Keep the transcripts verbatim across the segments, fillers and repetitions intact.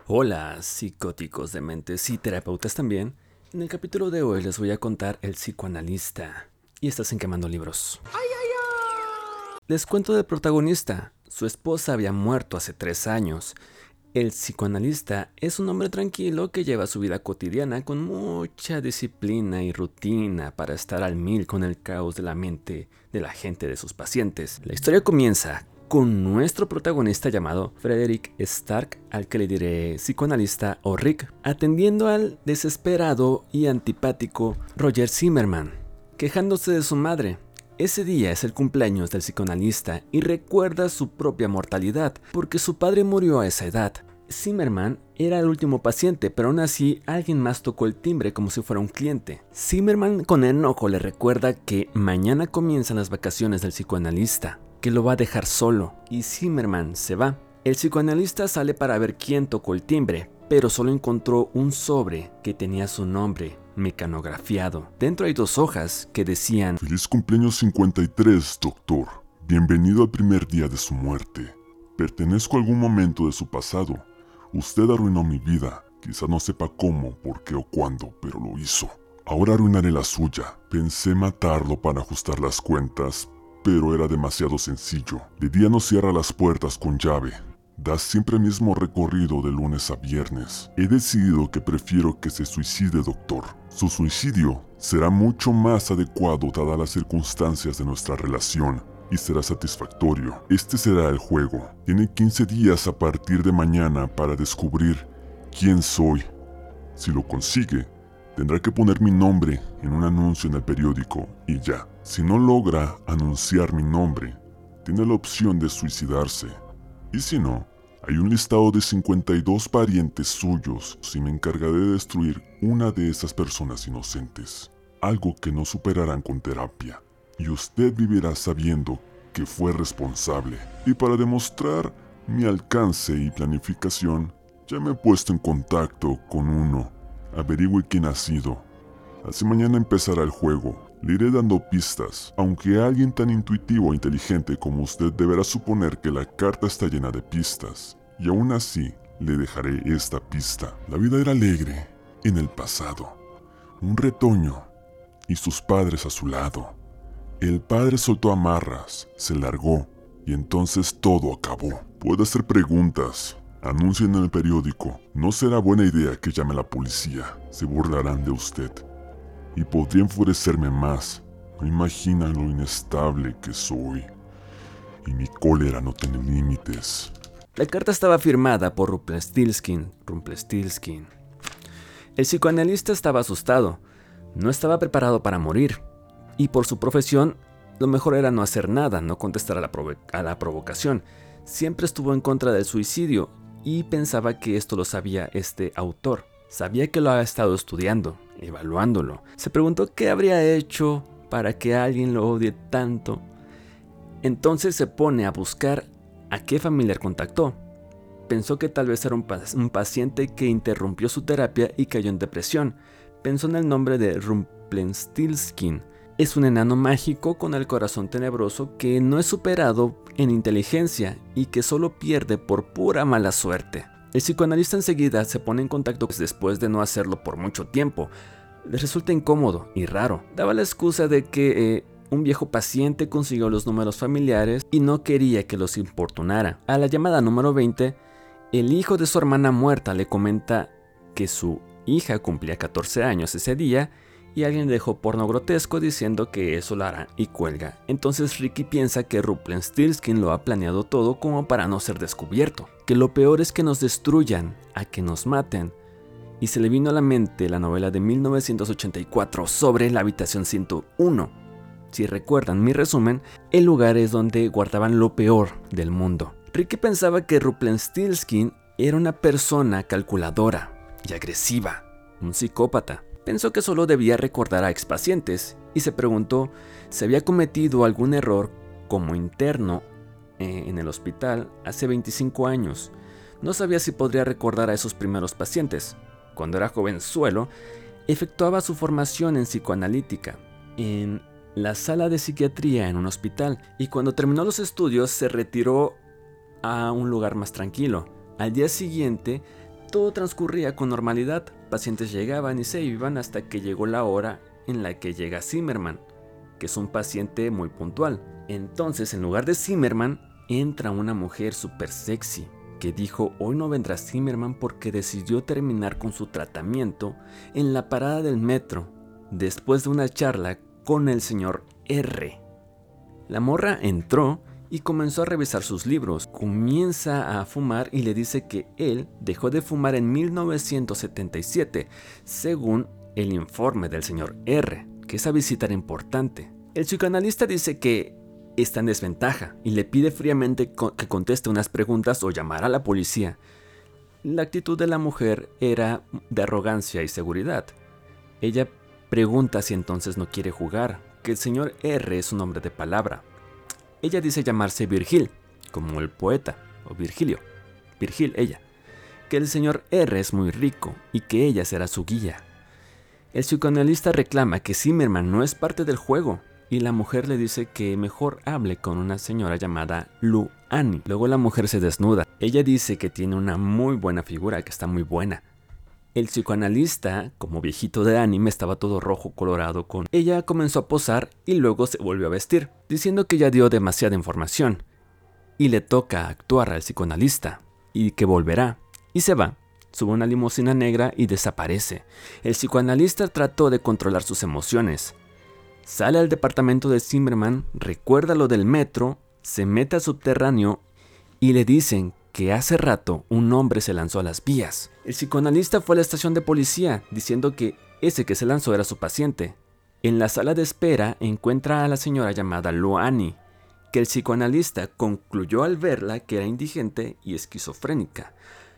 Hola, psicóticos de mentes y terapeutas también. En el capítulo de hoy les voy a contar El psicoanalista. Y estás en Quemando Libros. ¡Ay, ay, ay! Les cuento del protagonista. Su esposa había muerto hace tres años. El psicoanalista es un hombre tranquilo que lleva su vida cotidiana con mucha disciplina y rutina para estar al mil con el caos de la mente de la gente de sus pacientes. La historia comienza con nuestro protagonista llamado Frederick Stark, al que le diré psicoanalista o Rick, atendiendo al desesperado y antipático Roger Zimmerman, quejándose de su madre. Ese día es el cumpleaños del psicoanalista y recuerda su propia mortalidad, porque su padre murió a esa edad. Zimmerman era el último paciente, pero aún así alguien más tocó el timbre como si fuera un cliente. Zimmerman con enojo le recuerda que mañana comienzan las vacaciones del psicoanalista, que lo va a dejar solo, y Zimmerman se va. El psicoanalista sale para ver quién tocó el timbre, pero solo encontró un sobre que tenía su nombre mecanografiado. Dentro hay dos hojas que decían: Feliz cumpleaños cincuenta y tres, doctor. Bienvenido al primer día de su muerte. Pertenezco a algún momento de su pasado. Usted arruinó mi vida. Quizá no sepa cómo, por qué o cuándo, pero lo hizo. Ahora arruinaré la suya. Pensé matarlo para ajustar las cuentas, pero era demasiado sencillo. De día no cierra las puertas con llave. Da siempre el mismo recorrido de lunes a viernes. He decidido que prefiero que se suicide, doctor. Su suicidio será mucho más adecuado dadas las circunstancias de nuestra relación y será satisfactorio. Este será el juego. Tiene quince días a partir de mañana para descubrir quién soy. Si lo consigue, tendrá que poner mi nombre en un anuncio en el periódico y ya. Si no logra anunciar mi nombre, tiene la opción de suicidarse. Y si no, hay un listado de cincuenta y dos parientes suyos y me encargaré de destruir una de esas personas inocentes. Algo que no superarán con terapia. Y usted vivirá sabiendo que fue responsable. Y para demostrar mi alcance y planificación, ya me he puesto en contacto con uno. Averigüe quién ha sido. Así mañana empezará el juego. Le iré dando pistas, aunque alguien tan intuitivo e inteligente como usted deberá suponer que la carta está llena de pistas. Y aún así, le dejaré esta pista. La vida era alegre en el pasado. Un retoño y sus padres a su lado. El padre soltó amarras, se largó y entonces todo acabó. Puede hacer preguntas, anuncien en el periódico. No será buena idea que llame a la policía, se burlarán de usted. Y podría enfurecerme más. No imaginan lo inestable que soy. Y mi cólera no tiene límites. La carta estaba firmada por Rumpelstiltskin. Rumpelstiltskin. El psicoanalista estaba asustado. No estaba preparado para morir. Y por su profesión, lo mejor era no hacer nada, no contestar a la, provo- a la provocación. Siempre estuvo en contra del suicidio y pensaba que esto lo sabía este autor. Sabía que lo había estado estudiando, evaluándolo. Se preguntó qué habría hecho para que alguien lo odie tanto. Entonces se pone a buscar a qué familiar contactó. Pensó que tal vez era un, pa- un paciente que interrumpió su terapia y cayó en depresión. Pensó en el nombre de Rumpelstiltskin. Es un enano mágico con el corazón tenebroso que no es superado en inteligencia y que solo pierde por pura mala suerte. El psicoanalista enseguida se pone en contacto después de no hacerlo por mucho tiempo. Le resulta incómodo y raro. Daba la excusa de que eh, un viejo paciente consiguió los números familiares y no quería que los importunara. A la llamada número veinte, el hijo de su hermana muerta le comenta que su hija cumplía catorce años ese día y alguien dejó porno grotesco diciendo que eso lo hará y cuelga. Entonces Ricky piensa que Rumpelstiltskin lo ha planeado todo como para no ser descubierto, que lo peor es que nos destruyan, a que nos maten. Y se le vino a la mente la novela de mil novecientos ochenta y cuatro sobre la habitación ciento uno. Si recuerdan mi resumen, el lugar es donde guardaban lo peor del mundo. Ricky pensaba que Rumpelstiltskin era una persona calculadora y agresiva, un psicópata. Pensó que solo debía recordar a expacientes y se preguntó si había cometido algún error como interno eh, en el hospital hace veinticinco años. No sabía si podría recordar a esos primeros pacientes. Cuando era jovenzuelo, efectuaba su formación en psicoanalítica en la sala de psiquiatría en un hospital y cuando terminó los estudios se retiró a un lugar más tranquilo. Al día siguiente Todo transcurría con normalidad, pacientes llegaban y se iban hasta que llegó la hora en la que llega Zimmerman, que es un paciente muy puntual. Entonces, en lugar de Zimmerman, entra una mujer súper sexy, que dijo hoy no vendrá Zimmerman porque decidió terminar con su tratamiento en la parada del metro, después de una charla con el señor R. La morra entró y comenzó a revisar sus libros. Comienza a fumar y le dice que él dejó de fumar en mil novecientos setenta y siete, según el informe del señor R, que esa visita era importante. El psicoanalista dice que está en desventaja y le pide fríamente que conteste unas preguntas o llamar a la policía. La actitud de la mujer era de arrogancia y seguridad. Ella pregunta si entonces no quiere jugar, que el señor R es un hombre de palabra. Ella dice llamarse Virgil, como el poeta, o Virgilio, Virgil ella, que el señor R es muy rico y que ella será su guía. El psicoanalista reclama que Zimmerman no es parte del juego y la mujer le dice que mejor hable con una señora llamada Lu Annie. Luego la mujer se desnuda. Ella dice que tiene una muy buena figura, que está muy buena. El psicoanalista, como viejito de anime, estaba todo rojo colorado con... Ella comenzó a posar y luego se volvió a vestir, diciendo que ya dio demasiada información. Y le toca actuar al psicoanalista, y que volverá. Y se va, sube una limusina negra y desaparece. El psicoanalista trató de controlar sus emociones. Sale al departamento de Zimmerman, recuerda lo del metro, se mete al subterráneo y le dicen que hace rato un hombre se lanzó a las vías. El psicoanalista fue a la estación de policía diciendo que ese que se lanzó era su paciente. En la sala de espera encuentra a la señora llamada Lu Annie, que el psicoanalista concluyó al verla que era indigente y esquizofrénica.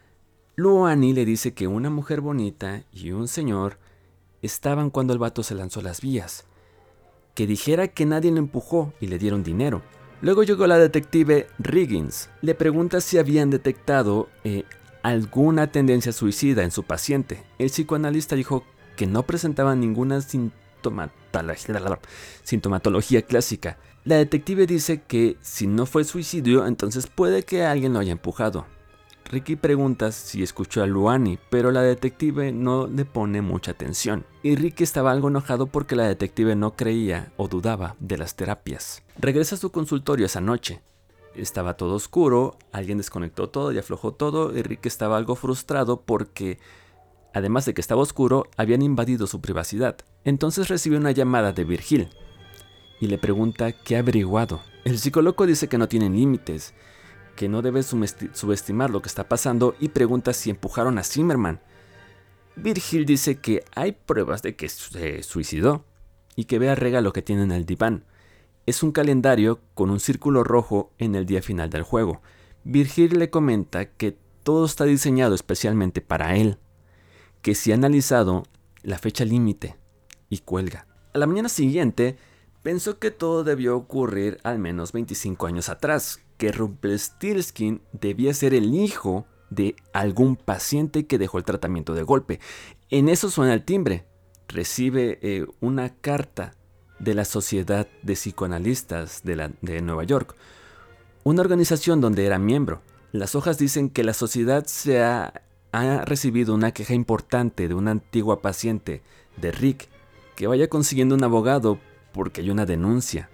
Lu Annie le dice que una mujer bonita y un señor estaban cuando el vato se lanzó a las vías, que dijera que nadie lo empujó y le dieron dinero. Luego llegó la detective Riggins. Le pregunta si habían detectado eh, alguna tendencia suicida en su paciente. El psicoanalista dijo que no presentaba ninguna sintomatología, sintomatología clásica. La detective dice que si no fue suicidio, entonces puede que alguien lo haya empujado. Ricky pregunta si escuchó a Lu Annie, pero la detective no le pone mucha atención. Y Ricky estaba algo enojado porque la detective no creía o dudaba de las terapias. Regresa a su consultorio esa noche. Estaba todo oscuro, alguien desconectó todo y aflojó todo, y Ricky estaba algo frustrado porque, además de que estaba oscuro, habían invadido su privacidad. Entonces recibe una llamada de Virgil y le pregunta qué ha averiguado. El psicólogo dice que no tienen límites, que no debe subestimar lo que está pasando y pregunta si empujaron a Zimmerman. Virgil dice que hay pruebas de que se suicidó y que vea el regalo que tiene en el diván. Es un calendario con un círculo rojo en el día final del juego. Virgil le comenta que todo está diseñado especialmente para él, que si ha analizado la fecha límite y cuelga. A la mañana siguiente pensó que todo debió ocurrir al menos veinticinco años atrás, que Rumpelstiltskin debía ser el hijo de algún paciente que dejó el tratamiento de golpe. En eso suena el timbre. Recibe eh, una carta de la Sociedad de Psicoanalistas de, la, de Nueva York, una organización donde era miembro. Las hojas dicen que la sociedad se ha, ha recibido una queja importante de una antigua paciente de Rick, que vaya consiguiendo un abogado porque hay una denuncia.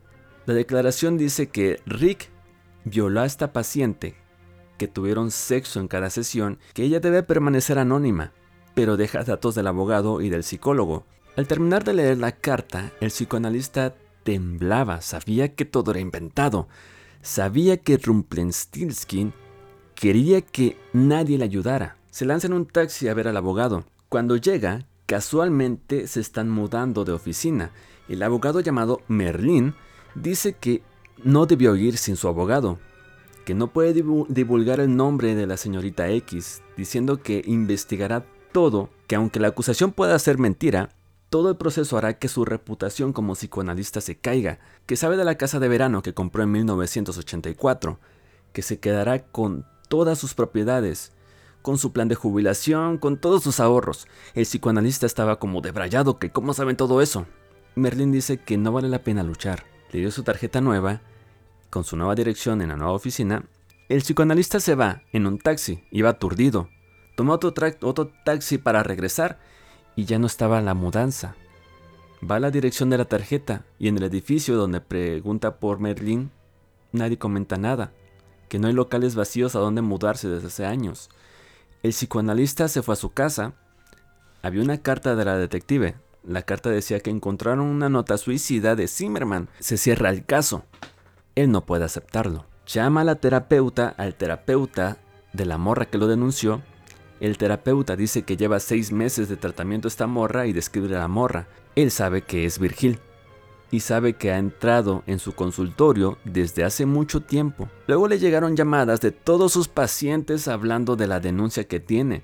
La declaración dice que Rick violó a esta paciente, que tuvieron sexo en cada sesión, que ella debe permanecer anónima, pero deja datos del abogado y del psicólogo. Al terminar de leer la carta, el psicoanalista temblaba, sabía que todo era inventado, sabía que Rumpelstiltskin quería que nadie le ayudara. Se lanza en un taxi a ver al abogado. Cuando llega, casualmente se están mudando de oficina. El abogado llamado Merlin dice que no debió ir sin su abogado, que no puede divulgar el nombre de la señorita X, diciendo que investigará todo, que aunque la acusación pueda ser mentira, todo el proceso hará que su reputación como psicoanalista se caiga, que sabe de la casa de verano que compró en mil novecientos ochenta y cuatro, que se quedará con todas sus propiedades, con su plan de jubilación, con todos sus ahorros. El psicoanalista estaba como debrayado, que cómo saben todo eso. Merlin dice que no vale la pena luchar. Le dio su tarjeta nueva, con su nueva dirección en la nueva oficina. El psicoanalista se va en un taxi, iba aturdido. Toma otro, otro taxi para regresar y ya no estaba la mudanza. Va a la dirección de la tarjeta y en el edificio donde pregunta por Merlín, nadie comenta nada, que no hay locales vacíos a donde mudarse desde hace años. El psicoanalista se fue a su casa. Había una carta de la detective. La carta decía que encontraron una nota suicida de Zimmerman. Se cierra el caso. Él no puede aceptarlo. Llama a la terapeuta, al terapeuta de la morra que lo denunció. El terapeuta dice que lleva seis meses de tratamiento esta morra y describe a la morra. Él sabe que es Virgil y sabe que ha entrado en su consultorio desde hace mucho tiempo. Luego le llegaron llamadas de todos sus pacientes hablando de la denuncia que tiene.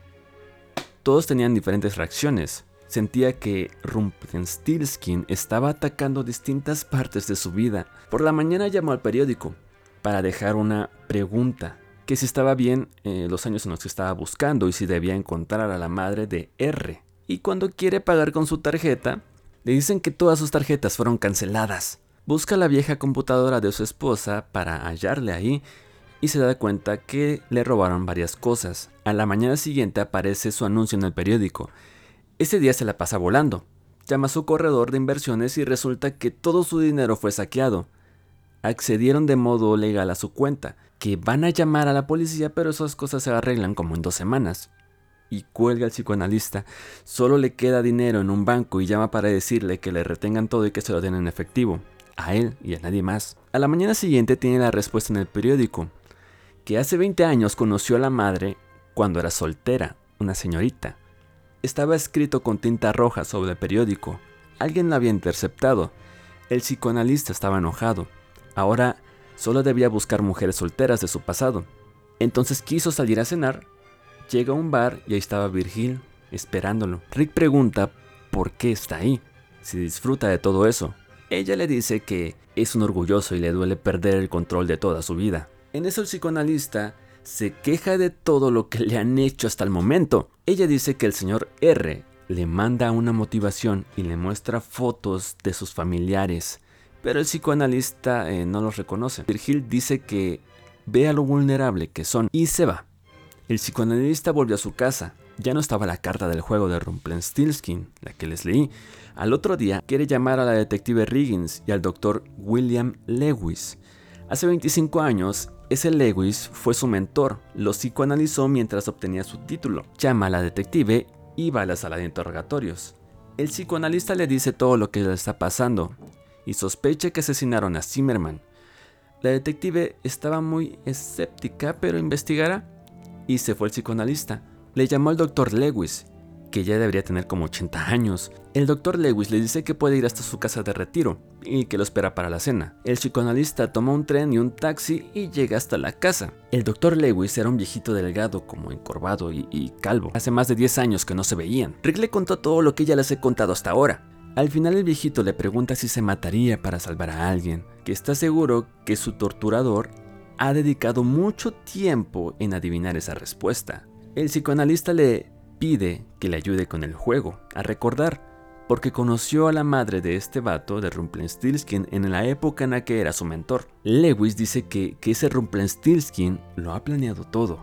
Todos tenían diferentes reacciones. Sentía que Rumpelstiltskin estaba atacando distintas partes de su vida. Por la mañana llamó al periódico para dejar una pregunta, que si estaba bien eh, los años en los que estaba buscando y si debía encontrar a la madre de R. Y cuando quiere pagar con su tarjeta, le dicen que todas sus tarjetas fueron canceladas. Busca la vieja computadora de su esposa para hallarle ahí y se da cuenta que le robaron varias cosas. A la mañana siguiente aparece su anuncio en el periódico. Ese día se la pasa volando. Llama a su corredor de inversiones y resulta que todo su dinero fue saqueado. Accedieron de modo legal a su cuenta, que van a llamar a la policía, pero esas cosas se arreglan como en dos semanas. Y cuelga al psicoanalista. Solo le queda dinero en un banco y llama para decirle que le retengan todo y que se lo den en efectivo, a él y a nadie más. A la mañana siguiente tiene la respuesta en el periódico, que hace veinte años conoció a la madre cuando era soltera, una señorita. Estaba escrito con tinta roja sobre el periódico. Alguien la había interceptado. El psicoanalista estaba enojado. Ahora solo debía buscar mujeres solteras de su pasado. Entonces quiso salir a cenar. Llega a un bar y ahí estaba Virgil, esperándolo. Rick pregunta por qué está ahí, si disfruta de todo eso. Ella le dice que es un orgulloso y le duele perder el control de toda su vida. En eso el psicoanalista se queja de todo lo que le han hecho hasta el momento. Ella dice que el señor R le manda una motivación y le muestra fotos de sus familiares, pero el psicoanalista eh, no los reconoce. Virgil dice que vea lo vulnerable que son y se va. El psicoanalista volvió a su casa. Ya no estaba la carta del juego de Rumpelstiltskin, la que les leí. Al otro día quiere llamar a la detective Riggins y al doctor William Lewis. Hace veinticinco años, ese Lewis fue su mentor. Lo psicoanalizó mientras obtenía su título. Llama a la detective y va a la sala de interrogatorios. El psicoanalista le dice todo lo que le está pasando y sospecha que asesinaron a Zimmerman. La detective estaba muy escéptica, pero investigará. Y se fue el psicoanalista. Le llamó al doctor Lewis, que ya debería tener como ochenta años. El doctor Lewis le dice que puede ir hasta su casa de retiro y que lo espera para la cena. El psicoanalista toma un tren y un taxi y llega hasta la casa. El doctor Lewis era un viejito delgado, como encorvado y, y calvo. Hace más de diez años que no se veían. Rick le contó todo lo que ya les he contado hasta ahora. Al final el viejito le pregunta si se mataría para salvar a alguien, que está seguro que su torturador ha dedicado mucho tiempo en adivinar esa respuesta. El psicoanalista le pide que le ayude con el juego, a recordar, porque conoció a la madre de este vato de Rumpelstiltskin en la época en la que era su mentor. Lewis dice que, que ese Rumpelstiltskin lo ha planeado todo,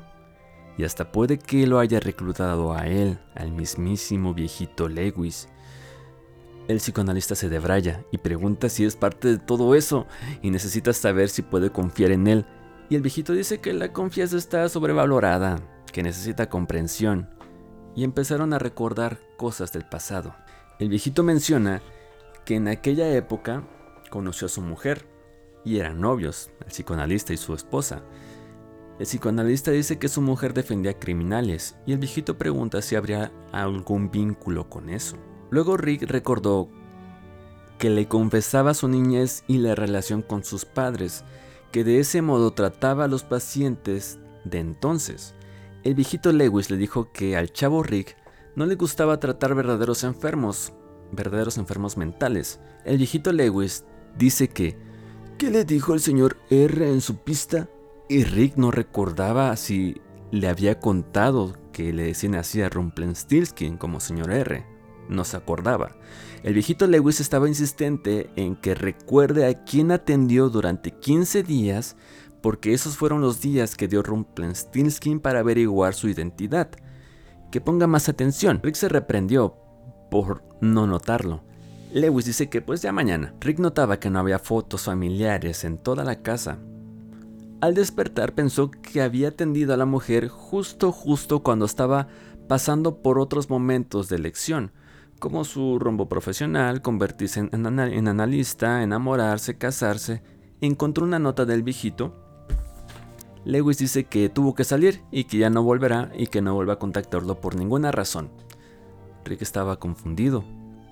y hasta puede que lo haya reclutado a él, al mismísimo viejito Lewis. El psicoanalista se debraya y pregunta si es parte de todo eso y necesita saber si puede confiar en él. Y el viejito dice que la confianza está sobrevalorada, que necesita comprensión. Y empezaron a recordar cosas del pasado. El viejito menciona que en aquella época conoció a su mujer y eran novios, el psicoanalista y su esposa. El psicoanalista dice que su mujer defendía criminales y el viejito pregunta si habría algún vínculo con eso. Luego Rick recordó que le confesaba su niñez y la relación con sus padres, que de ese modo trataba a los pacientes de entonces. El viejito Lewis le dijo que al chavo Rick no le gustaba tratar verdaderos enfermos, verdaderos enfermos mentales. El viejito Lewis dice que ¿qué le dijo el señor R en su pista? Y Rick no recordaba si le había contado que le decían así a Rumpelstiltskin como señor R. No se acordaba. El viejito Lewis estaba insistente en que recuerde a quién atendió durante quince días, porque esos fueron los días que dio Rumpelstiltskin para averiguar su identidad. que ponga más atención. Rick se reprendió por no notarlo. Lewis dice que pues ya mañana. Rick notaba que no había fotos familiares en toda la casa. Al despertar pensó que había atendido a la mujer justo justo cuando estaba pasando por otros momentos de elección, como su rumbo profesional, convertirse en, en, en analista, enamorarse, casarse. Encontró una nota del viejito. Lewis dice que tuvo que salir y que ya no volverá y que no vuelva a contactarlo por ninguna razón. Rick estaba confundido.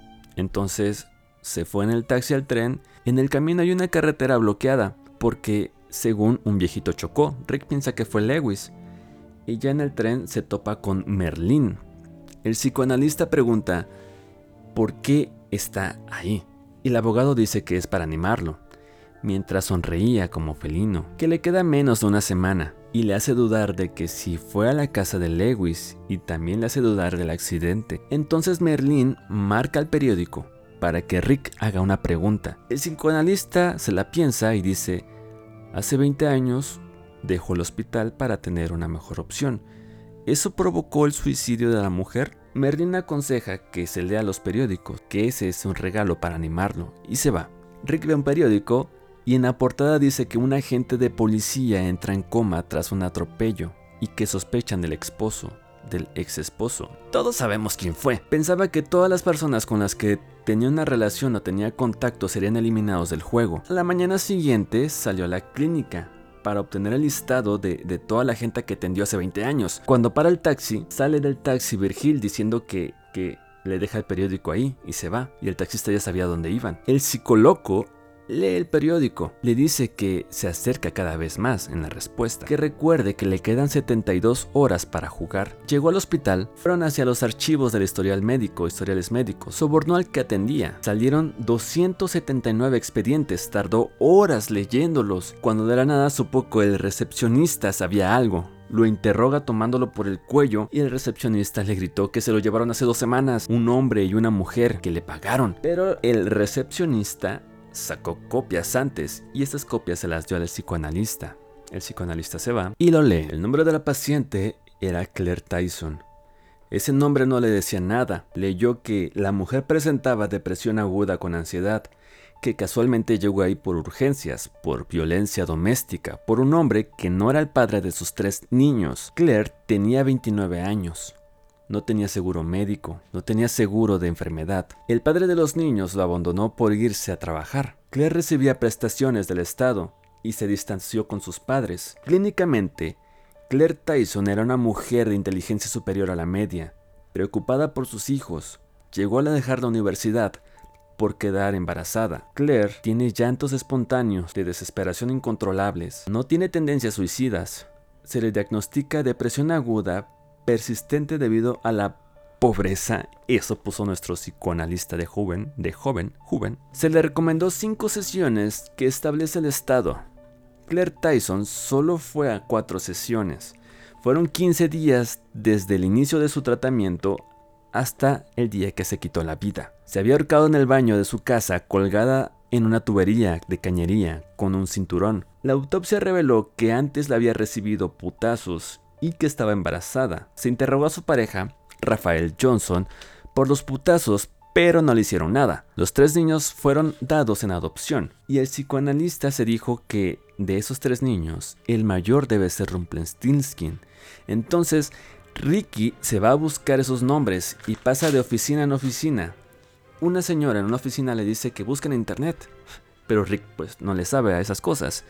Entonces se fue en el taxi al tren. En el camino hay una carretera bloqueada porque, según un viejito chocó, Rick piensa que fue Lewis. Y ya en el tren se topa con Merlín. El psicoanalista pregunta ¿por qué está ahí? Y el abogado dice que es para animarlo, mientras sonreía como felino, que le queda menos de una semana, y le hace dudar de que si fue a la casa de Lewis, y también le hace dudar del accidente. Entonces Merlín marca el periódico para que Rick haga una pregunta. El psicoanalista se la piensa y dice: hace veinte años dejó el hospital para tener una mejor opción. ¿Eso provocó el suicidio de la mujer? Merlín aconseja que se lea los periódicos, que ese es un regalo para animarlo, y se va. Rick ve un periódico y en la portada dice que un agente de policía entra en coma tras un atropello y que sospechan del esposo, del ex esposo. Todos sabemos quién fue. Pensaba que todas las personas con las que tenía una relación o tenía contacto serían eliminados del juego. A la mañana siguiente salió a la clínica para obtener el listado de, de toda la gente que atendió hace veinte años. Cuando para el taxi, sale del taxi Virgil diciendo que, que le deja el periódico ahí y se va. Y el taxista ya sabía dónde iban. El psicoloco lee el periódico, le dice que se acerca cada vez más en la respuesta, que recuerde que le quedan setenta y dos horas para jugar. Llegó al hospital, fueron hacia los archivos del historial médico, historiales médicos, sobornó al que atendía, salieron doscientos setenta y nueve expedientes, tardó horas leyéndolos, cuando de la nada supo que el recepcionista sabía algo. Lo interroga tomándolo por el cuello y el recepcionista le gritó que se lo llevaron hace dos semanas, un hombre y una mujer que le pagaron, pero el recepcionista sacó copias antes y estas copias se las dio al psicoanalista. El psicoanalista se va y lo lee. El nombre de la paciente era Claire Tyson. Ese nombre no le decía nada. Leyó que la mujer presentaba depresión aguda con ansiedad, que casualmente llegó ahí por urgencias, por violencia doméstica, por un hombre que no era el padre de sus tres niños. Claire tenía veintinueve años. No tenía seguro médico, no tenía seguro de enfermedad. El padre de los niños lo abandonó por irse a trabajar. Claire recibía prestaciones del Estado y se distanció con sus padres. Clínicamente, Claire Tyson era una mujer de inteligencia superior a la media, preocupada por sus hijos. Llegó a dejar la universidad por quedar embarazada. Claire tiene llantos espontáneos de desesperación incontrolables. No tiene tendencias suicidas. Se le diagnostica depresión aguda persistente debido a la pobreza. Eso puso nuestro psicoanalista de joven, de joven, joven. Se le recomendó cinco sesiones que establece el Estado. Claire Tyson solo fue a cuatro sesiones. Fueron quince días desde el inicio de su tratamiento hasta el día que se quitó la vida. Se había ahorcado en el baño de su casa, colgada en una tubería de cañería con un cinturón. La autopsia reveló que antes la había recibido putazos y que estaba embarazada. Se interrogó a su pareja, Raphael Johnson, por los putazos, pero no le hicieron nada. Los tres niños fueron dados en adopción, y el psicoanalista se dijo que de esos tres niños, el mayor debe ser Rumpelstiltskin. Entonces, Ricky se va a buscar esos nombres y pasa de oficina en oficina. Una señora en una oficina le dice que busque en internet, pero Rick pues no le sabe a esas cosas,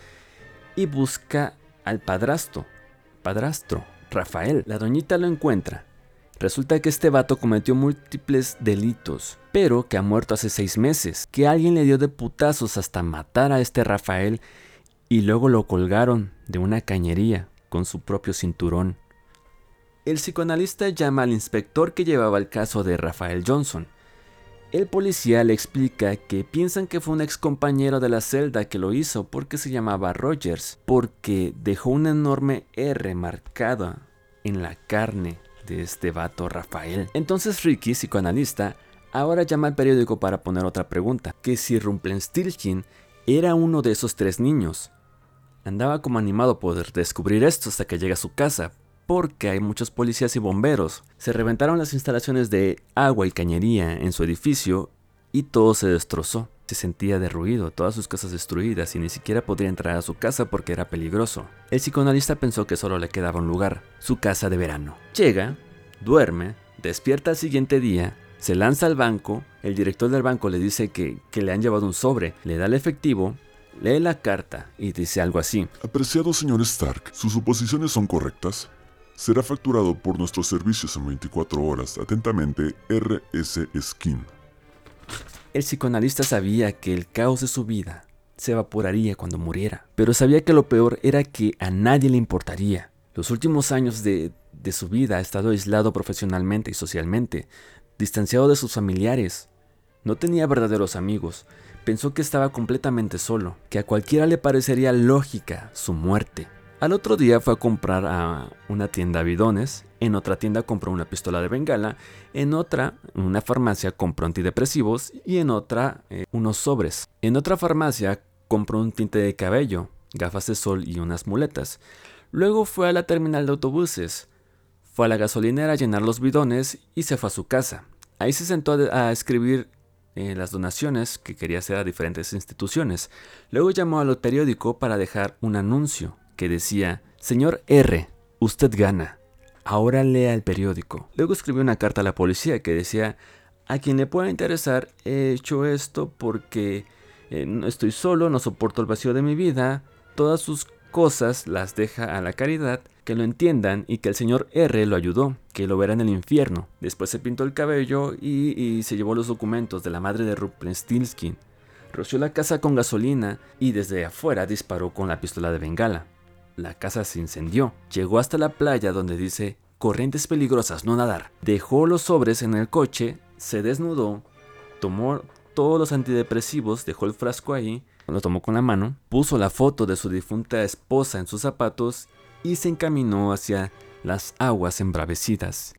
y busca al padrastro. padrastro, Rafael. La doñita lo encuentra. Resulta que este vato cometió múltiples delitos, pero que ha muerto hace seis meses, que alguien le dio de putazos hasta matar a este Rafael y luego lo colgaron de una cañería con su propio cinturón. El psicoanalista llama al inspector que llevaba el caso de Raphael Johnson. El policía le explica que piensan que fue un ex compañero de la celda que lo hizo porque se llamaba Rogers, porque dejó una enorme R marcada en la carne de este vato Rafael. Entonces Ricky, psicoanalista, ahora llama al periódico para poner otra pregunta, que si Rumpelstiltskin era uno de esos tres niños. Andaba como animado por descubrir esto hasta que llega a su casa, porque hay muchos policías y bomberos. Se reventaron las instalaciones de agua y cañería en su edificio y todo se destrozó. Se sentía derruido, todas sus casas destruidas y ni siquiera podría entrar a su casa porque era peligroso. El psicoanalista pensó que solo le quedaba un lugar, su casa de verano. Llega, duerme, despierta al siguiente día, se lanza al banco, el director del banco le dice que, que le han llevado un sobre, le da el efectivo, lee la carta y dice algo así. Apreciado señor Stark, ¿sus suposiciones son correctas? Será facturado por nuestros servicios en veinticuatro horas. Atentamente, R S Skin. El psicoanalista sabía que el caos de su vida se evaporaría cuando muriera, pero sabía que lo peor era que a nadie le importaría. Los últimos años de, de su vida ha estado aislado profesionalmente y socialmente, distanciado de sus familiares. No tenía verdaderos amigos. Pensó que estaba completamente solo, que a cualquiera le parecería lógica su muerte. Al otro día fue a comprar a una tienda bidones, en otra tienda compró una pistola de bengala, en otra, en una farmacia, compró antidepresivos y en otra, eh, unos sobres. En otra farmacia compró un tinte de cabello, gafas de sol y unas muletas. Luego fue a la terminal de autobuses, fue a la gasolinera a llenar los bidones y se fue a su casa. Ahí se sentó a escribir eh, las donaciones que quería hacer a diferentes instituciones. Luego llamó al periódico para dejar un anuncio que decía: señor R, usted gana, ahora lea el periódico. Luego escribió una carta a la policía que decía: a quien le pueda interesar, he hecho esto porque eh, no estoy solo, no soporto el vacío de mi vida, todas sus cosas las deja a la caridad, que lo entiendan y que el señor R lo ayudó, que lo verá en el infierno. Después se pintó el cabello y, y se llevó los documentos de la madre de Rumpelstiltskin. Roció la casa con gasolina y desde afuera disparó con la pistola de bengala. La casa se incendió. Llegó hasta la playa donde dice: corrientes peligrosas, no nadar. Dejó los sobres en el coche, se desnudó, tomó todos los antidepresivos, dejó el frasco ahí, lo tomó con la mano, puso la foto de su difunta esposa en sus zapatos y se encaminó hacia las aguas embravecidas.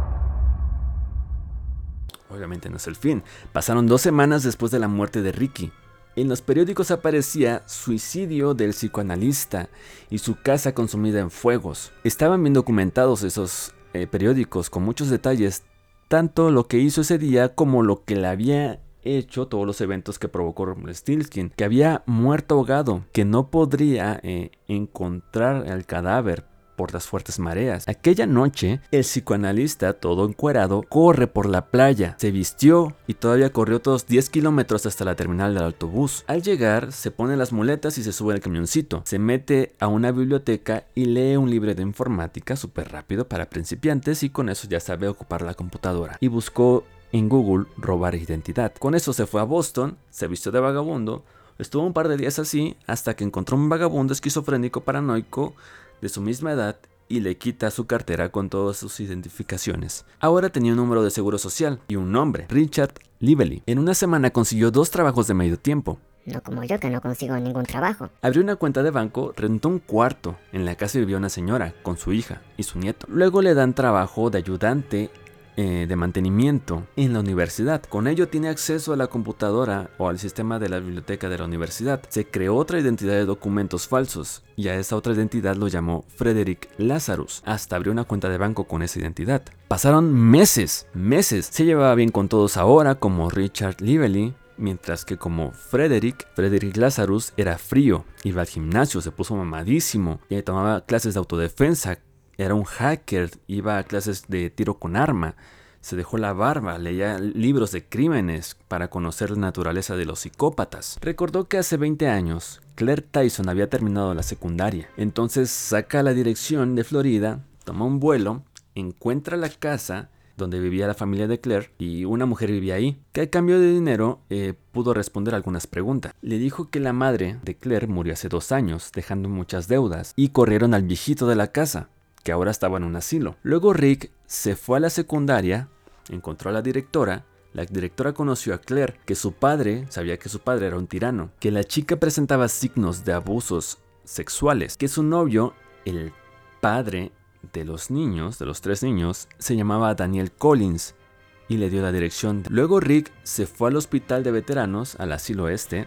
Obviamente no es el fin. Pasaron dos semanas después de la muerte de Ricky. En los periódicos aparecía suicidio del psicoanalista y su casa consumida en fuegos. Estaban bien documentados esos eh, periódicos con muchos detalles, tanto lo que hizo ese día como lo que le había hecho, todos los eventos que provocó Rumpelstiltskin, que había muerto ahogado, que no podría eh, encontrar el cadáver por las fuertes mareas. Aquella noche, el psicoanalista, todo encuerado, corre por la playa, se vistió y todavía corrió otros diez kilómetros hasta la terminal del autobús. Al llegar, se pone las muletas y se sube al camioncito. Se mete a una biblioteca y lee un libro de informática súper rápido para principiantes y con eso ya sabe ocupar la computadora. Y buscó en Google robar identidad. Con eso se fue a Boston, se vistió de vagabundo, estuvo un par de días así hasta que encontró un vagabundo esquizofrénico paranoico de su misma edad y le quita su cartera con todas sus identificaciones. Ahora tenía un número de seguro social y un nombre, Richard Lively. En una semana consiguió dos trabajos de medio tiempo. No como yo, que no consigo ningún trabajo. Abrió una cuenta de banco, rentó un cuarto. En la casa vivía una señora con su hija y su nieto. Luego le dan trabajo de ayudante Eh, de mantenimiento en la universidad. Con ello tiene acceso a la computadora o al sistema de la biblioteca de la universidad. Se creó otra identidad de documentos falsos y a esa otra identidad lo llamó Frederick Lazarus. Hasta abrió una cuenta de banco con esa identidad. Pasaron meses, meses. Se llevaba bien con todos ahora como Richard Lively, mientras que como Frederick, Frederick Lazarus era frío, iba al gimnasio, se puso mamadísimo y tomaba clases de autodefensa. Era un hacker, iba a clases de tiro con arma, se dejó la barba, leía libros de crímenes para conocer la naturaleza de los psicópatas. Recordó que hace veinte años Claire Tyson había terminado la secundaria. Entonces saca la dirección de Florida, toma un vuelo, encuentra la casa donde vivía la familia de Claire y una mujer vivía ahí, que a cambio de dinero eh, pudo responder algunas preguntas. Le dijo que la madre de Claire murió hace dos años, dejando muchas deudas, y corrieron al viejito de la casa, que ahora estaba en un asilo. Luego Rick se fue a la secundaria, encontró a la directora. La directora conoció a Claire, que su padre, sabía que su padre era un tirano, que la chica presentaba signos de abusos sexuales, que su novio, el padre de los niños, de los tres niños, se llamaba Daniel Collins y le dio la dirección. Luego Rick se fue al hospital de veteranos, al asilo este,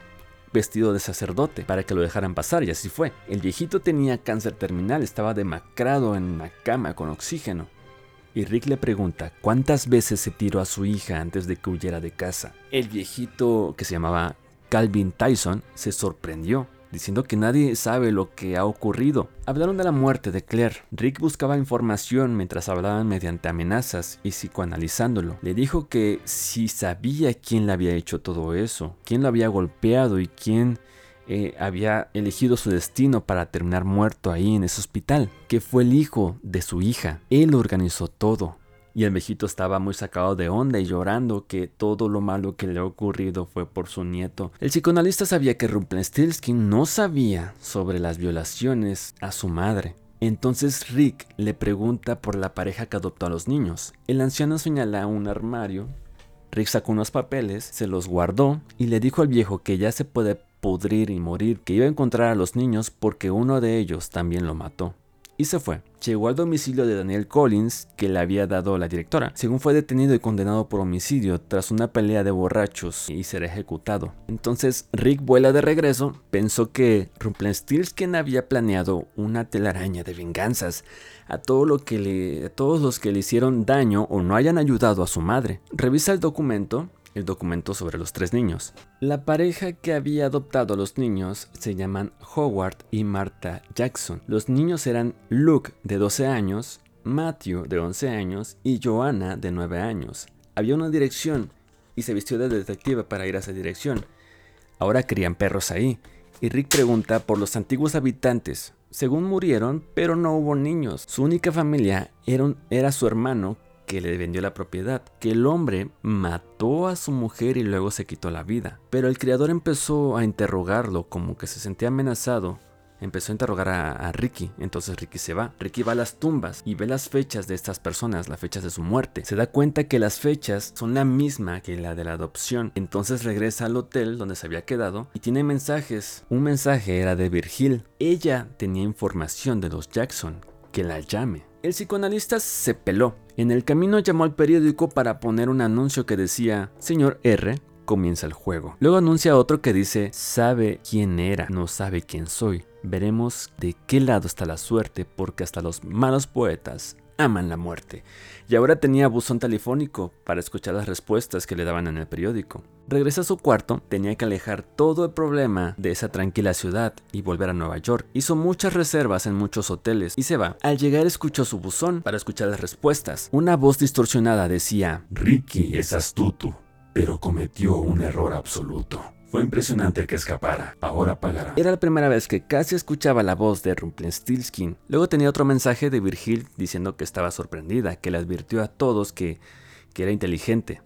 vestido de sacerdote para que lo dejaran pasar, y así fue. El viejito tenía cáncer terminal, estaba demacrado en la cama con oxígeno. Y Rick le pregunta cuántas veces se tiró a su hija antes de que huyera de casa. El viejito, que se llamaba Calvin Tyson, se sorprendió, diciendo que nadie sabe lo que ha ocurrido. Hablaron de la muerte de Claire. Rick buscaba información mientras hablaban mediante amenazas y psicoanalizándolo. Le dijo que si sabía quién le había hecho todo eso, quién lo había golpeado y quién eh, había elegido su destino para terminar muerto ahí en ese hospital, que fue el hijo de su hija. Él organizó todo. Y el viejito estaba muy sacado de onda y llorando que todo lo malo que le ha ocurrido fue por su nieto. El psicoanalista sabía que Rumpelstiltskin no sabía sobre las violaciones a su madre. Entonces Rick le pregunta por la pareja que adoptó a los niños. El anciano señala un armario. Rick sacó unos papeles, se los guardó y le dijo al viejo que ya se puede pudrir y morir, que iba a encontrar a los niños porque uno de ellos también lo mató. Y se fue. Llegó al domicilio de Daniel Collins, que le había dado la directora. Según fue detenido y condenado por homicidio tras una pelea de borrachos y será ejecutado. Entonces Rick vuela de regreso. Pensó que Rumpelstiltskin había planeado una telaraña de venganzas a, todo lo que le, a todos los que le hicieron daño o no hayan ayudado a su madre. Revisa el documento. El documento sobre los tres niños. La pareja que había adoptado a los niños se llaman Howard y Martha Jackson. Los niños eran Luke, de doce años, Matthew, de once años, y Joanna, de nueve años. Había una dirección y se vistió de detective para ir a esa dirección. Ahora crían perros ahí. Y Rick pregunta por los antiguos habitantes. Según murieron, pero no hubo niños. Su única familia era, un, era su hermano, que le vendió la propiedad, que el hombre mató a su mujer y luego se quitó la vida. Pero el criador empezó a interrogarlo, como que se sentía amenazado. Empezó a interrogar a, a Ricky, entonces Ricky se va. Ricky va a las tumbas y ve las fechas de estas personas, las fechas de su muerte. Se da cuenta que las fechas son la misma que la de la adopción. Entonces regresa al hotel donde se había quedado y tiene mensajes. Un mensaje era de Virgil. Ella tenía información de los Jackson, que la llame. El psicoanalista se peló. En el camino llamó al periódico para poner un anuncio que decía: Señor R, comienza el juego. Luego anuncia otro que dice: sabe quién era, no sabe quién soy. Veremos de qué lado está la suerte, porque hasta los malos poetas aman la muerte. Y ahora tenía buzón telefónico para escuchar las respuestas que le daban en el periódico. Regresa a su cuarto, tenía que alejar todo el problema de esa tranquila ciudad y volver a Nueva York. Hizo muchas reservas en muchos hoteles y se va. Al llegar escuchó su buzón para escuchar las respuestas. Una voz distorsionada decía: Ricky es astuto, pero cometió un error absoluto. Fue impresionante que escapara, ahora pagará. Era la primera vez que casi escuchaba la voz de Rumpelstiltskin. Luego tenía otro mensaje de Virgil diciendo que estaba sorprendida, que le advirtió a todos que, que era inteligente.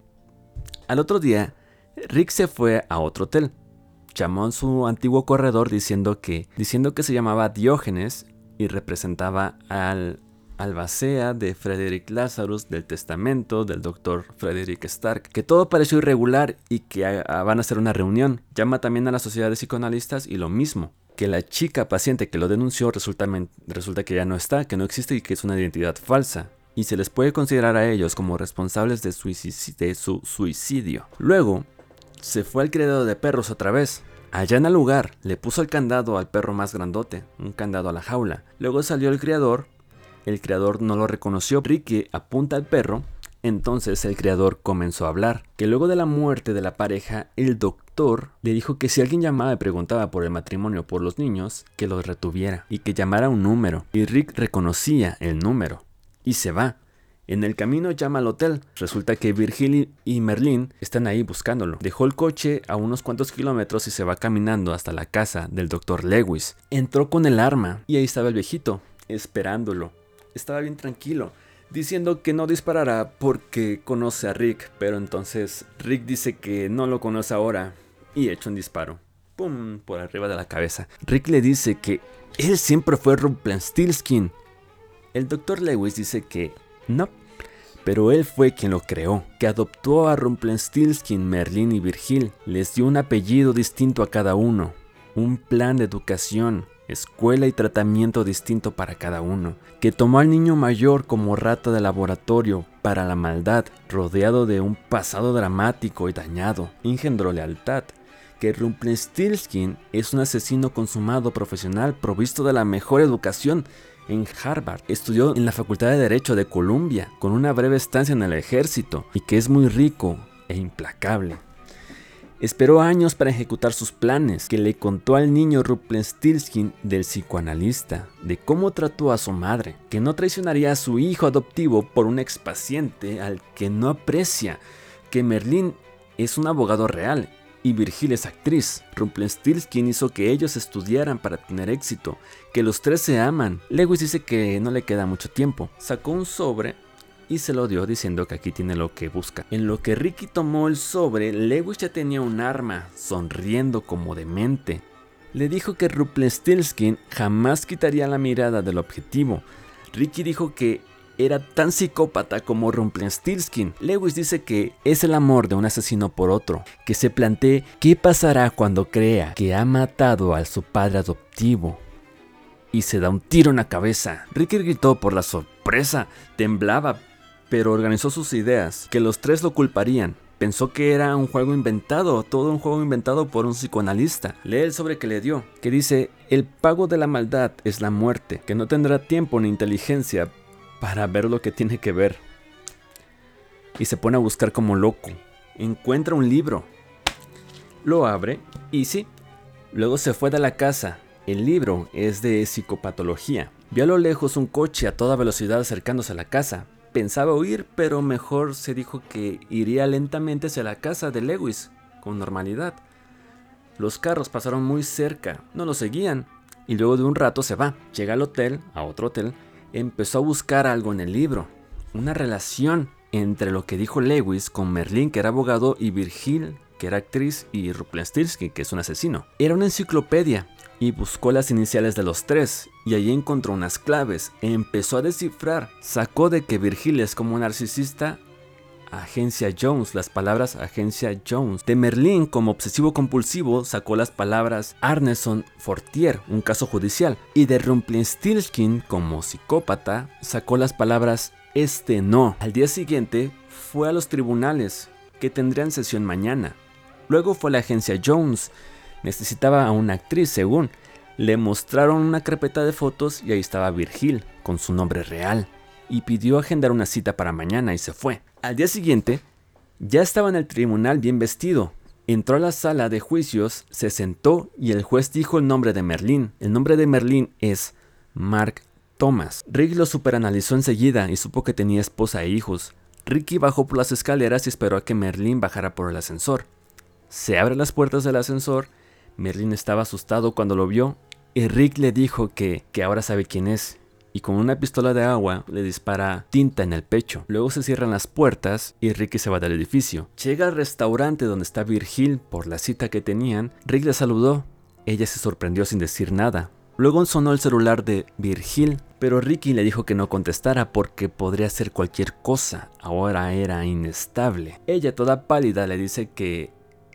Al otro día, Rick se fue a otro hotel. Llamó a su antiguo corredor diciendo que, diciendo que se llamaba Diógenes y representaba al albacea de Frederick Lazarus, del testamento del doctor Frederick Stark, que todo pareció irregular y que a, a, van a hacer una reunión. Llama también a la sociedad de psicoanalistas y lo mismo, que la chica paciente que lo denunció resulta, resulta que ya no está, que no existe y que es una identidad falsa. Y se les puede considerar a ellos como responsables de, suicidio, de su suicidio. Luego, se fue al criadero de perros otra vez. Allá en el lugar, le puso el candado al perro más grandote, un candado a la jaula. Luego salió el criador. El criador no lo reconoció. Ricky apunta al perro. Entonces el criador comenzó a hablar. Que luego de la muerte de la pareja, el doctor le dijo que si alguien llamaba y preguntaba por el matrimonio o por los niños, que los retuviera y que llamara un número. Y Rick reconocía el número y se va. En el camino llama al hotel. Resulta que Virgil y Merlin están ahí buscándolo. Dejó el coche a unos cuantos kilómetros y se va caminando hasta la casa del doctor Lewis. Entró con el arma y ahí estaba el viejito, esperándolo. Estaba bien tranquilo, diciendo que no disparará porque conoce a Rick, pero entonces Rick dice que no lo conoce ahora y echa un disparo. ¡Pum! Por arriba de la cabeza. Rick le dice que él siempre fue Rumpelstiltskin. El doctor Lewis dice que no, pero él fue quien lo creó, que adoptó a Rumpelstiltskin, Merlin y Virgil, les dio un apellido distinto a cada uno, un plan de educación, escuela y tratamiento distinto para cada uno, que tomó al niño mayor como rata de laboratorio para la maldad, rodeado de un pasado dramático y dañado, engendró lealtad, que Rumpelstiltskin es un asesino consumado profesional provisto de la mejor educación en Harvard. Estudió en la Facultad de Derecho de Columbia con una breve estancia en el ejército y que es muy rico e implacable. Esperó años para ejecutar sus planes, que le contó al niño Rumpelstiltskin del psicoanalista, de cómo trató a su madre, que no traicionaría a su hijo adoptivo por un expaciente al que no aprecia, que Merlín es un abogado real y Virgil es actriz. Rumpelstiltskin hizo que ellos estudiaran para tener éxito, que los tres se aman. Lewis dice que no le queda mucho tiempo. Sacó un sobre y se lo dio diciendo que aquí tiene lo que busca. En lo que Ricky tomó el sobre, Lewis ya tenía un arma, sonriendo como demente. Le dijo que Rumpelstiltskin jamás quitaría la mirada del objetivo. Ricky dijo que era tan psicópata como Rumpelstiltskin. Lewis dice que es el amor de un asesino por otro, que se plantee qué pasará cuando crea que ha matado a su padre adoptivo y se da un tiro en la cabeza. Ricky gritó por la sorpresa, temblaba, pero organizó sus ideas, que los tres lo culparían. Pensó que era un juego inventado, todo un juego inventado por un psicoanalista. Lee el sobre que le dio, que dice: el pago de la maldad es la muerte, que no tendrá tiempo ni inteligencia para ver lo que tiene que ver. Y se pone a buscar como loco. Encuentra un libro, lo abre y sí, luego se fue de la casa. El libro es de psicopatología. Vio a lo lejos un coche a toda velocidad acercándose a la casa. Pensaba huir, pero mejor se dijo que iría lentamente hacia la casa de Lewis, con normalidad. Los carros pasaron muy cerca, no lo seguían, y luego de un rato se va. Llega al hotel, a otro hotel, empezó a buscar algo en el libro. Una relación entre lo que dijo Lewis con Merlín, que era abogado, y Virgil, que era actriz, y Rumpelstiltskin, que es un asesino. Era una enciclopedia. Y buscó las iniciales de los tres, y allí encontró unas claves. Empezó a descifrar. Sacó de que Virgil es como un narcisista, Agencia Jones, las palabras Agencia Jones. De Merlín, como obsesivo compulsivo, sacó las palabras Arneson Fortier, un caso judicial. Y de Rumpelstiltskin, como psicópata, sacó las palabras este no. Al día siguiente fue a los tribunales, que tendrían sesión mañana. Luego fue a la Agencia Jones. Necesitaba a una actriz, según. Le mostraron una carpeta de fotos y ahí estaba Virgil, con su nombre real. Y pidió agendar una cita para mañana y se fue. Al día siguiente, ya estaba en el tribunal bien vestido. Entró a la sala de juicios, se sentó y el juez dijo el nombre de Merlín. El nombre de Merlín es Mark Thomas. Rick lo superanalizó enseguida y supo que tenía esposa e hijos. Ricky bajó por las escaleras y esperó a que Merlín bajara por el ascensor. Se abren las puertas del ascensor. Merlín estaba asustado cuando lo vio y Rick le dijo que, que ahora sabe quién es, y con una pistola de agua le dispara tinta en el pecho. Luego se cierran las puertas y Ricky se va del edificio. Llega al restaurante donde está Virgil por la cita que tenían. Rick le saludó. Ella se sorprendió sin decir nada. Luego sonó el celular de Virgil, pero Ricky le dijo que no contestara porque podría ser cualquier cosa. Ahora era inestable. Ella, toda pálida, le dice que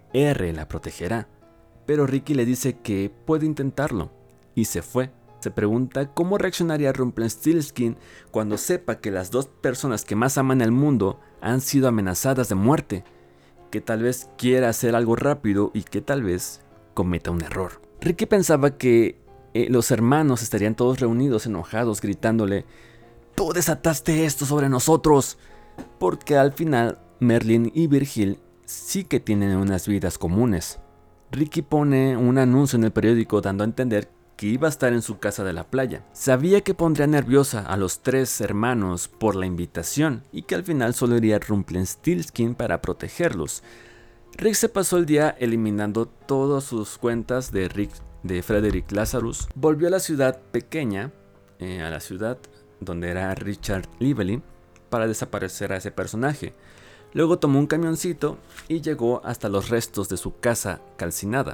R la protegerá. Pero Ricky le dice que puede intentarlo, y se fue. Se pregunta cómo reaccionaría Rumpelstiltskin cuando sepa que las dos personas que más aman el mundo han sido amenazadas de muerte, que tal vez quiera hacer algo rápido y que tal vez cometa un error. Ricky pensaba que eh, los hermanos estarían todos reunidos, enojados, gritándole: ¡tú desataste esto sobre nosotros! Porque al final Merlín y Virgil sí que tienen unas vidas comunes. Ricky pone un anuncio en el periódico dando a entender que iba a estar en su casa de la playa. Sabía que pondría nerviosa a los tres hermanos por la invitación y que al final solo iría Rumpelstiltskin para protegerlos. Rick se pasó el día eliminando todas sus cuentas de, Rick, de Frederick Lazarus. Volvió a la ciudad pequeña, eh, a la ciudad donde era Richard Lively, para desaparecer a ese personaje. Luego tomó un camioncito y llegó hasta los restos de su casa calcinada.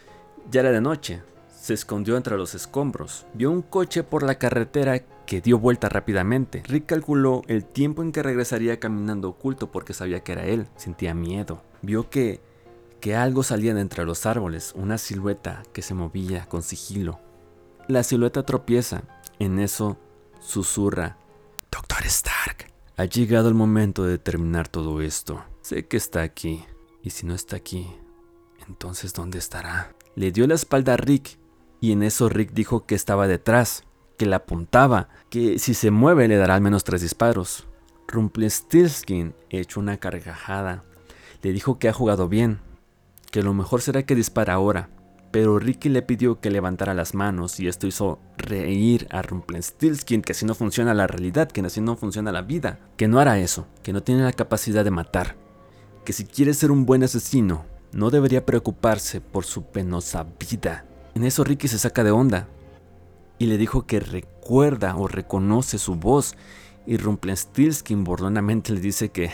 Ya era de noche, se escondió entre los escombros. Vio un coche por la carretera que dio vuelta rápidamente. Rick calculó el tiempo en que regresaría caminando oculto porque sabía que era él. Sentía miedo. Vio que, que algo salía de entre los árboles, una silueta que se movía con sigilo. La silueta tropieza. En eso susurra: «Doctor Stark, ha llegado el momento de terminar todo esto. Sé que está aquí, y si no está aquí, Entonces, ¿dónde estará? Le dio la espalda a Rick, y en eso Rick dijo que estaba detrás, que la apuntaba, que si se mueve le dará al menos tres disparos. Rumpelstiltskin echó una carcajada. Le dijo que ha jugado bien, que lo mejor será que dispara ahora. Pero Ricky le pidió que levantara las manos y esto hizo reír a Rumpelstiltskin, que así no funciona la realidad, que así no funciona la vida. Que no hará eso, que no tiene la capacidad de matar. Que si quiere ser un buen asesino, no debería preocuparse por su penosa vida. En eso Ricky se saca de onda y le dijo que recuerda o reconoce su voz. Y Rumpelstiltskin burlonamente le dice que,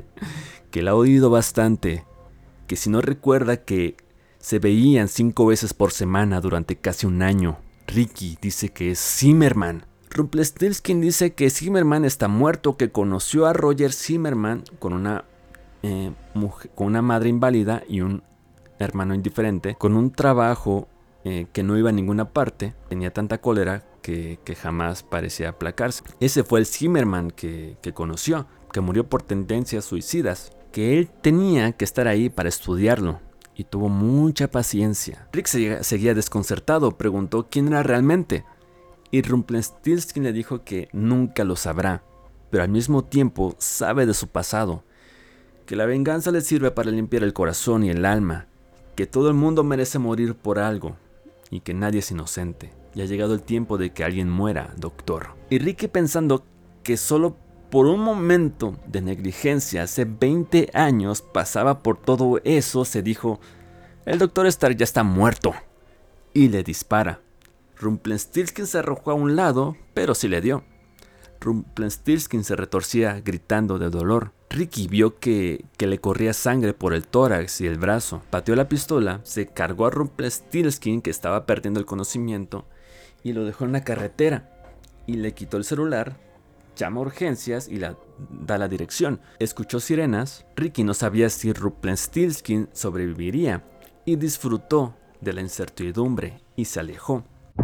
que la ha oído bastante, que si no recuerda que se veían cinco veces por semana durante casi un año. Ricky dice que es Zimmerman. Rumpelstiltskin dice que Zimmerman está muerto, que conoció a Roger Zimmerman con una, eh, mujer, con una madre inválida y un hermano indiferente, con un trabajo eh, que no iba a ninguna parte, tenía tanta cólera que, que jamás parecía aplacarse. Ese fue el Zimmerman que, que conoció, que murió por tendencias suicidas, que él tenía que estar ahí para estudiarlo. Y tuvo mucha paciencia. Rick seguía desconcertado, preguntó quién era realmente. Y Rumpelstiltskin le dijo que nunca lo sabrá, pero al mismo tiempo sabe de su pasado. Que la venganza le sirve para limpiar el corazón y el alma. Que todo el mundo merece morir por algo. Y que nadie es inocente. Y ha llegado el tiempo de que alguien muera, doctor. Y Ricky, pensando que solo por un momento de negligencia hace veinte años pasaba por todo eso, se dijo: el doctor Stark ya está muerto. Y le dispara. Rumpelstiltskin se arrojó a un lado, pero sí le dio. Rumpelstiltskin se retorcía gritando de dolor. Ricky vio que, que le corría sangre por el tórax y el brazo. Pateó la pistola, se cargó a Rumpelstiltskin, que estaba perdiendo el conocimiento, y lo dejó en la carretera. Y le quitó el celular, llama a urgencias y la, da la dirección. Escuchó sirenas. Ricky no sabía si Rumpelstiltskin sobreviviría y disfrutó de la incertidumbre y se alejó.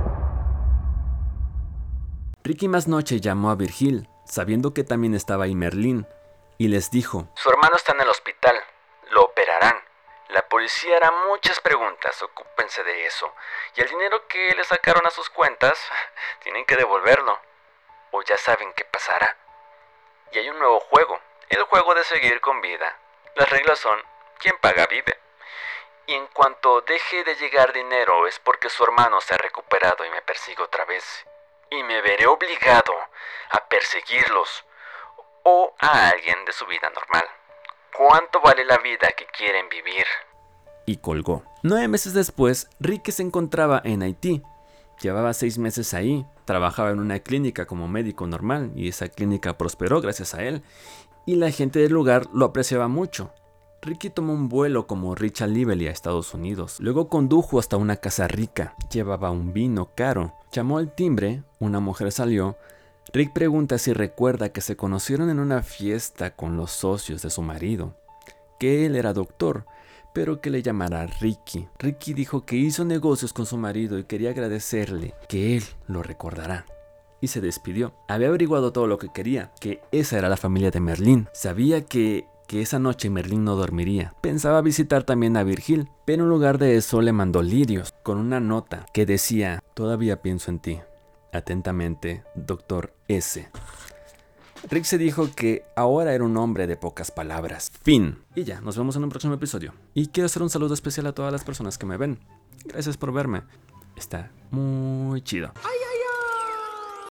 Ricky más noche llamó a Virgil, sabiendo que también estaba ahí Merlín, y les dijo: su hermano está en el hospital, lo operarán. La policía hará muchas preguntas, ocúpense de eso. Y el dinero que le sacaron a sus cuentas, tienen que devolverlo. O ya saben qué pasará. Y hay un nuevo juego, el juego de seguir con vida. Las reglas son: quien paga vive. Y en cuanto deje de llegar dinero es porque su hermano se ha recuperado y me persigue otra vez. Y me veré obligado a perseguirlos o a alguien de su vida normal. ¿Cuánto vale la vida que quieren vivir? Y colgó. Nueve meses después, Ricky se encontraba en Haití. Llevaba seis meses ahí, trabajaba en una clínica como médico normal y esa clínica prosperó gracias a él y la gente del lugar lo apreciaba mucho. Ricky tomó un vuelo como Richard Lively a Estados Unidos, luego condujo hasta una casa rica, llevaba un vino caro, llamó al timbre, una mujer salió. Rick pregunta si recuerda que se conocieron en una fiesta con los socios de su marido, que él era doctor, pero que le llamara Ricky. Ricky dijo que hizo negocios con su marido y quería agradecerle, que él lo recordará. Y se despidió. Había averiguado todo lo que quería, que esa era la familia de Merlín. Sabía que, que esa noche Merlín no dormiría. Pensaba visitar también a Virgil, pero en lugar de eso le mandó lirios, con una nota que decía: todavía pienso en ti. Atentamente, doctor S. Rick se dijo que ahora era un hombre de pocas palabras. Fin. Y ya, nos vemos en un próximo episodio. Y quiero hacer un saludo especial a todas las personas que me ven. Gracias por verme. Está muy chido. Ay, ay.